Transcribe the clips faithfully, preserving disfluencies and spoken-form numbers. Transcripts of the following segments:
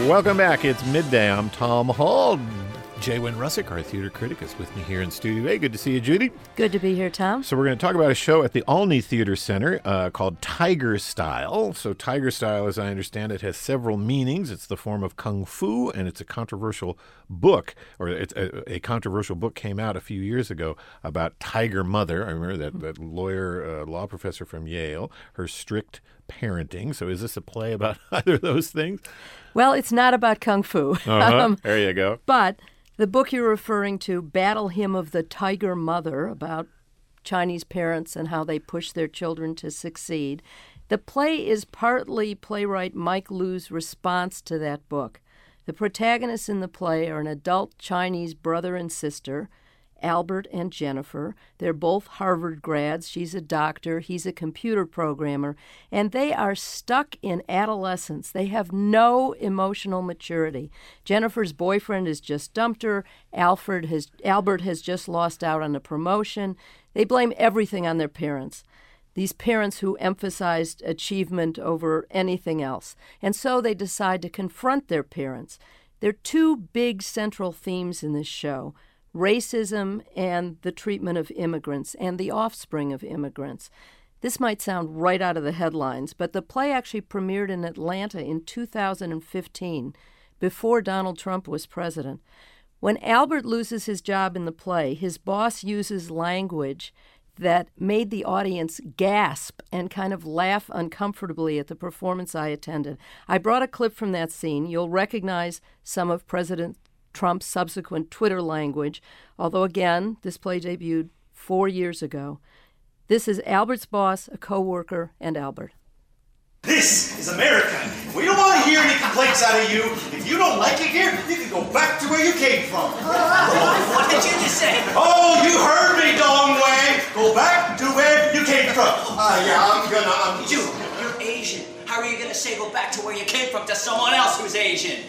Welcome back. It's midday. I'm Tom Hall. Jay Wynn Russick, our theater critic, is with me here in Studio A. Good to see you, Judy. Good to be here, Tom. So we're going to talk about a show at the Olney Theater Center uh, called Tiger Style. So Tiger Style, as I understand it, has several meanings. It's the form of kung fu, and it's a controversial book, or it's a, a controversial book came out a few years ago about Tiger Mother. I remember that, that lawyer, uh, law professor from Yale, her strict parenting. So is this a play about either of those things? Well, it's not about kung fu. Uh-huh. um, there you go. But the book you're referring to, Battle Hymn of the Tiger Mother, about Chinese parents and how they push their children to succeed. The play is partly playwright Mike Liu's response to that book. The protagonists in the play are an adult Chinese brother and sister, Albert and Jennifer. They're both Harvard grads. She's a doctor. He's a computer programmer. And they are stuck in adolescence. They have no emotional maturity. Jennifer's boyfriend has just dumped her. Alfred has, Albert has just lost out on a promotion. They blame everything on their parents. These parents who emphasized achievement over anything else. And so they decide to confront their parents. There are two big central themes in this show: racism and the treatment of immigrants and the offspring of immigrants. This might sound right out of the headlines, but the play actually premiered in Atlanta in two thousand fifteen, before Donald Trump was president. When Albert loses his job in the play, his boss uses language that made the audience gasp and kind of laugh uncomfortably at the performance I attended. I brought a clip from that scene. You'll recognize some of President Trump's subsequent Twitter language, although, again, this play debuted four years ago. This is Albert's boss, a co-worker, and Albert. This is America. We don't want to hear any complaints out of you. If you don't like it here, you can go back to where you came from. What did you just say? Oh, you heard me, Dongwei. Go back to where you came from. Uh, yeah, I'm gonna... I'm... You, you're Asian. How are you going to say go back to where you came from to someone else who's Asian?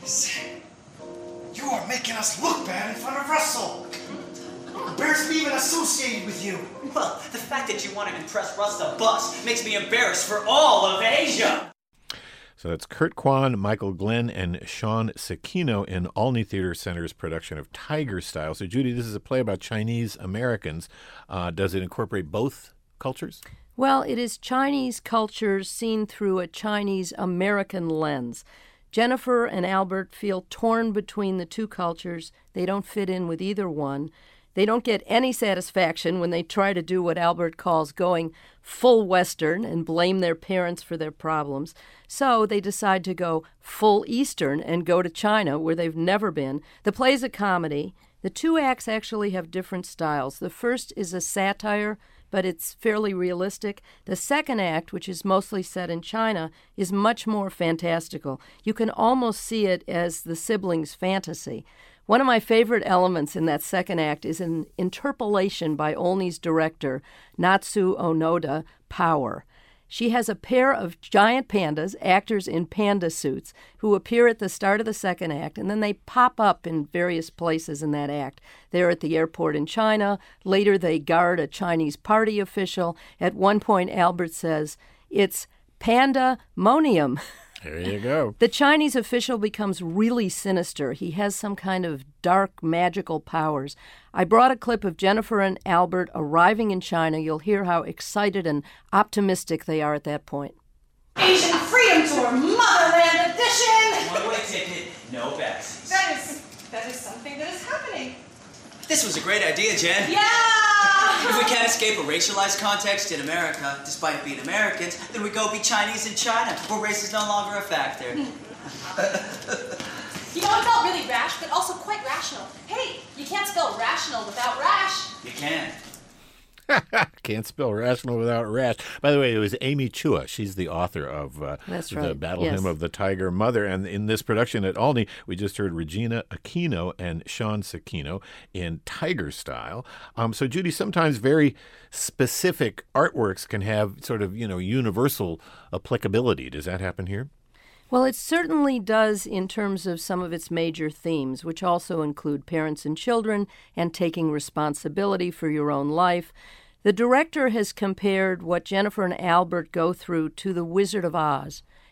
You are making us look bad in front of Russell. Embarrassed me even associated with you. Well, the fact that you want to impress Russ the Bus makes me embarrassed for all of Asia. So that's Kurt Kwan, Michael Glenn, and Sean Sakino in Olney Theater Center's production of Tiger Style. So, Judy, this is a play about Chinese Americans. Uh, does it incorporate both cultures? Well, it is Chinese culture seen through a Chinese American lens. Jennifer and Albert feel torn between the two cultures. They don't fit in with either one. They don't get any satisfaction when they try to do what Albert calls going full Western and blame their parents for their problems. So they decide to go full Eastern and go to China, where they've never been. The play's a comedy. The two acts actually have different styles. The first is a satire, but it's fairly realistic. The second act, which is mostly set in China, is much more fantastical. You can almost see it as the siblings' fantasy. One of my favorite elements in that second act is an interpolation by Olney's director, Natsu Onoda, Power. She has a pair of giant pandas, actors in panda suits, who appear at the start of the second act, and then they pop up in various places in that act. They're at the airport in China. Later, they guard a Chinese party official. At one point, Albert says, "It's pandemonium." There you go. The Chinese official becomes really sinister. He has some kind of dark, magical powers. I brought a clip of Jennifer and Albert arriving in China. You'll hear how excited and optimistic they are at that point. Asian Freedom Tour Motherland Edition! One-way ticket, no backsies. That is, that is something that is happening. This was a great idea, Jen. Yeah! If we can't escape a racialized context in America, despite being Americans, then we go be Chinese in China, where race is no longer a factor. You know, it felt really rash, but also quite rational. Hey, you can't spell rational without rash. You can. Can't spell rational without rash. By the way, it was Amy Chua. She's the author of uh, That's the right. Battle Yes. Hymn of the Tiger Mother. And in this production at Olney, we just heard Regina Aquino and Sean Sakino in Tiger Style. Um, so, Judy, sometimes very specific artworks can have sort of, you know, universal applicability. Does that happen here? Well, it certainly does in terms of some of its major themes, which also include parents and children and taking responsibility for your own life. The director has compared what Jennifer and Albert go through to The Wizard of Oz,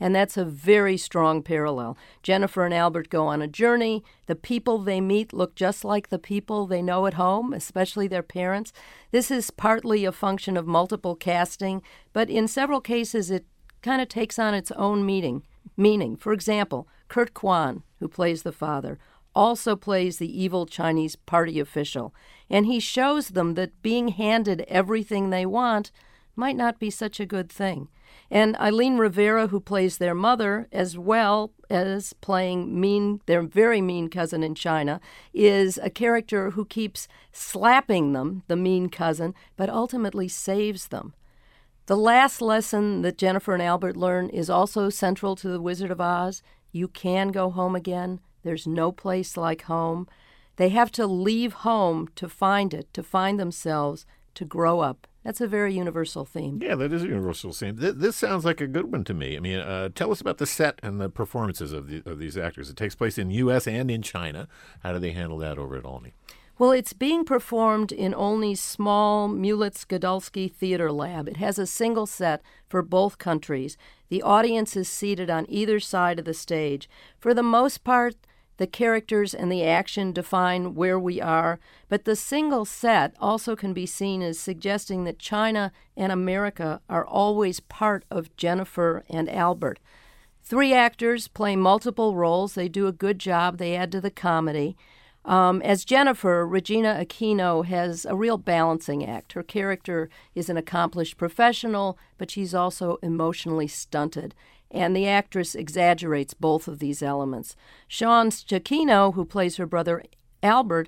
And that's a very strong parallel. Jennifer and Albert go on a journey. The people they meet look just like the people they know at home, especially their parents. This is partly a function of multiple casting, but in several cases it kind of takes on its own meaning. Meaning, for example, Kurt Kwan, who plays the father, also plays the evil Chinese party official, and he shows them that being handed everything they want might not be such a good thing. And Eileen Rivera, who plays their mother, as well as playing mean, their very mean cousin in China, is a character who keeps slapping them, the mean cousin, but ultimately saves them. The last lesson that Jennifer and Albert learn is also central to The Wizard of Oz. You can go home again. There's no place like home. They have to leave home to find it, to find themselves, to grow up. That's a very universal theme. Yeah, that is a universal theme. Th- this sounds like a good one to me. I mean, uh, tell us about the set and the performances of, the, of these actors. It takes place in U S and in China. How do they handle that over at Olney? Well, it's being performed in Olney's small Mulitz-Godulski Theater Lab. It has a single set for both countries. The audience is seated on either side of the stage. For the most part, the characters and the action define where we are, but the single set also can be seen as suggesting that China and America are always part of Jennifer and Albert. Three actors play multiple roles. They do a good job. They add to the comedy. Um, as Jennifer, Regina Aquino has a real balancing act. Her character is an accomplished professional, but she's also emotionally stunted. And the actress exaggerates both of these elements. Sean Giacchino, who plays her brother Albert,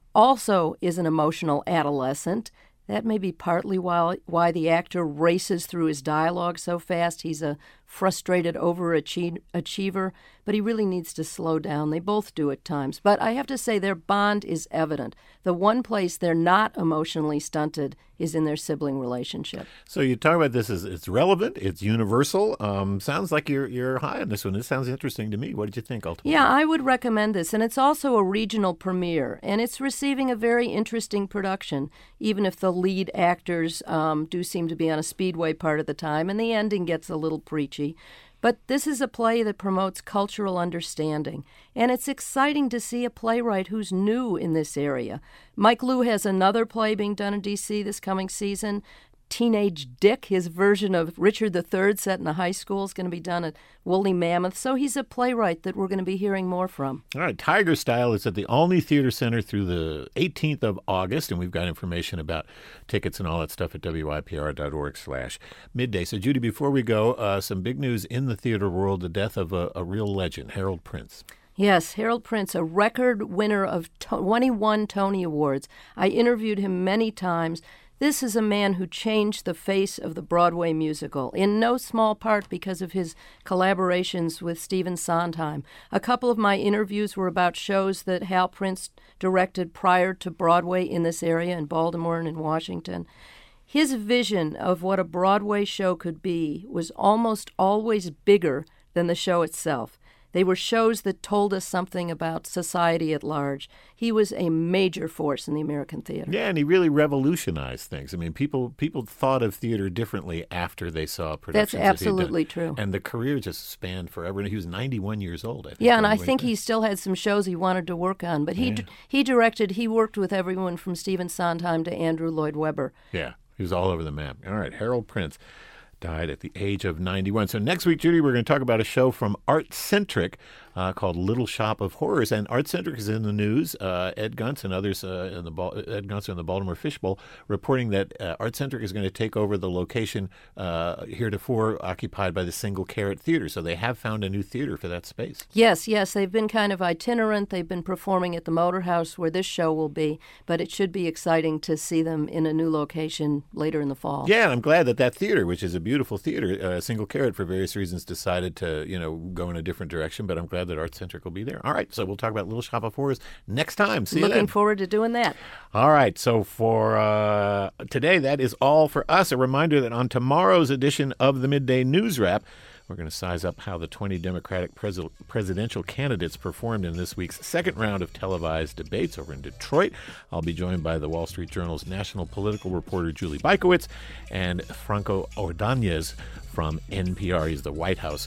also is an emotional adolescent. That may be partly why, why the actor races through his dialogue so fast. He's a frustrated overachiever, but he really needs to slow down. They both do at times. But I have to say their bond is evident. The one place they're not emotionally stunted is in their sibling relationship. So you talk about this as it's relevant, it's universal. Um, sounds like you're you're high on this one. This sounds interesting to me. What did you think ultimately? Yeah, I would recommend this. And it's also a regional premiere. And it's receiving a very interesting production, even if the lead actors um, do seem to be on a speedway part of the time, and the ending gets a little preachy. But this is a play that promotes cultural understanding, and it's exciting to see a playwright who's new in this area. Mike Liu has another play being done in D C this coming season. Teenage Dick, his version of Richard the Third set in a high school, is going to be done at Woolly Mammoth. So he's a playwright that we're going to be hearing more from. All right, Tiger Style is at the Olney Theater Center through the eighteenth of August, and we've got information about tickets and all that stuff at W I P R dot org slash midday. So, Judy, before we go, uh, some big news in the theater world, the death of a, a real legend, Harold Prince. Yes, Harold Prince, a record winner of twenty-one Tony Awards. I interviewed him many times. This is a man who changed the face of the Broadway musical, in no small part because of his collaborations with Stephen Sondheim. A couple of my interviews were about shows that Hal Prince directed prior to Broadway in this area, in Baltimore and in Washington. His vision of what a Broadway show could be was almost always bigger than the show itself. They were shows that told us something about society at large. He was a major force in the American theater. Yeah, and he really revolutionized things. I mean, people people thought of theater differently after they saw productions. That's absolutely true. And the career just spanned forever. And he was ninety-one years old, I think. Yeah, and I think he still had some shows he wanted to work on. But he Yeah. he directed, he worked with everyone from Stephen Sondheim to Andrew Lloyd Webber. Yeah, he was all over the map. All right, Harold Prince died at the age of ninety-one. So next week, Judy, we're going to talk about a show from Artcentric uh, called Little Shop of Horrors. And Artcentric is in the news. Uh, Ed Gunts and others, uh, in the Bal- Ed Gunts and the Baltimore Fishbowl, reporting that uh, Artcentric is going to take over the location uh, heretofore occupied by the Single Carrot Theater. So they have found a new theater for that space. Yes, yes, they've been kind of itinerant. They've been performing at the Motor House where this show will be, but it should be exciting to see them in a new location later in the fall. Yeah, and I'm glad that that theater, which is a beautiful theater, uh, Single Carrot for various reasons decided to, you know, go in a different direction, but I'm glad that Artcentric will be there. All right, so we'll talk about Little Shop of Horrors next time. See you Looking then. forward to doing that. All right, so for uh, today, that is all for us. A reminder that on tomorrow's edition of the Midday News Wrap, we're going to size up how the twenty Democratic pres- presidential candidates performed in this week's second round of televised debates over in Detroit. I'll be joined by the Wall Street Journal's national political reporter Julie Bykowitz and Franco Ordonez from N P R. He's the White House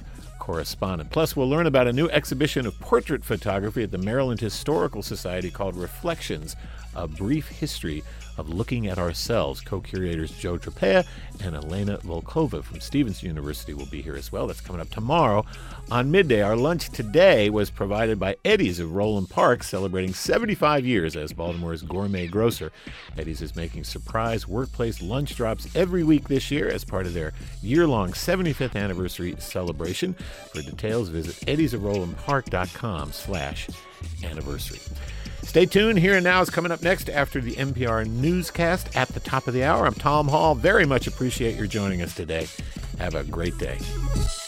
correspondent. Plus, we'll learn about a new exhibition of portrait photography at the Maryland Historical Society called Reflections, A Brief History of Looking at Ourselves. Co-curators Joe Trapea and Elena Volkova from Stevens University will be here as well. That's coming up tomorrow on Midday. Our lunch today was provided by Eddie's of Roland Park, celebrating seventy-five years as Baltimore's gourmet grocer. Eddie's is making surprise workplace lunch drops every week this year as part of their year-long seventy-fifth anniversary celebration. For details, visit eddiesofrolandpark.com slash anniversary. Stay tuned. Here and Now is coming up next after the N P R newscast at the top of the hour. I'm Tom Hall. Very much appreciate your joining us today. Have a great day.